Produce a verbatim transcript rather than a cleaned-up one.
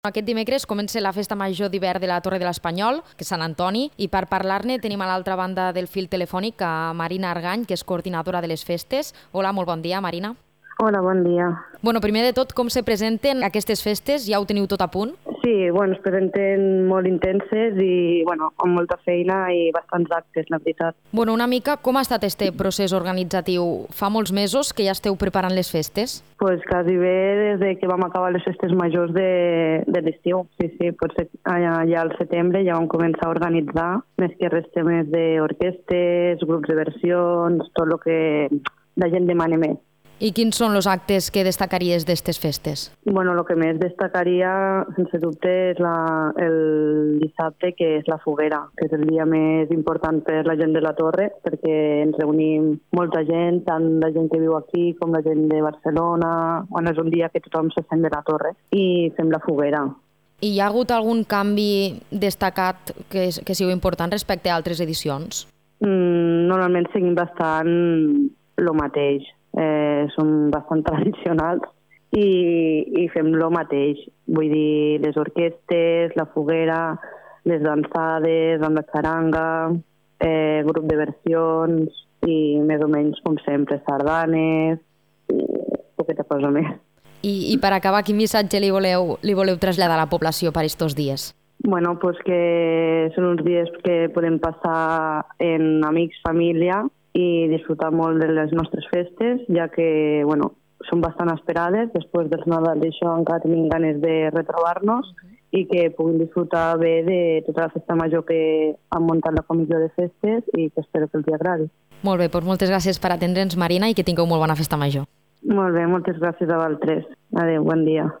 Aquest dimecres comença la festa major d'hivern de la Torre de l'Espanyol, que és Sant Antoni, i per parlar-ne tenim a l'altra banda del fil telefònic a Marina Argany, que és coordinadora de les festes. Hola, molt bon dia, Marina. Hola, bon dia. Bueno, primer de tot, com se presenten aquestes festes? Ja ho teniu tot a punt? Sí, bueno, es presenten molt intenses i bueno, amb molta feina i bastants actes, la veritat. Bueno, una mica, com ha estat este procés organitzatiu? Fa molts mesos que ja esteu preparant les festes? Pues quasi bé des de que vam acabar les festes majors de, de l'estiu. Sí, sí, potser allà, ja al setembre ja vam començar a organitzar més que res temes d'orquestes, grups de versions, tot el que la gent demana més. I quins són els actes que destacaries d'estes festes? Bueno, el que més destacaria, sense dubte, és la, el dissabte, que és la foguera, que és el dia més important per la gent de la Torre, perquè ens reunim molta gent, tant la gent que viu aquí com la gent de Barcelona. Bueno, és un dia que tothom se sent de la Torre i fem la foguera. I hi ha hagut algun canvi destacat que, que sigui important respecte a altres edicions? Mm, normalment seguim bastant el mateix. Eh, som bastant tradicionals i, i fem el mateix. Vull dir, les orquestes, la foguera, les dansades amb la xaranga, eh, grup de versions i més o menys com sempre, sardanes i poqueta cosa més. I, i per acabar, quin missatge li voleu, li voleu traslladar a la població per estos dies? Bueno, pues que són uns dies que podem passar en amics, família, i disfrutar molt de les nostres festes, ja que bueno, són bastant esperades. Després dels Nadal d'això encara tenim ganes de retrobar-nos i que puguin disfrutar bé de tota la festa major que han muntat la comissió de festes i que espero que els agradi. Molt bé, doncs moltes gràcies per atendre'ns, Marina, i que tingueu molt bona festa major. Molt bé, moltes gràcies a vosaltres. Adéu, bon dia.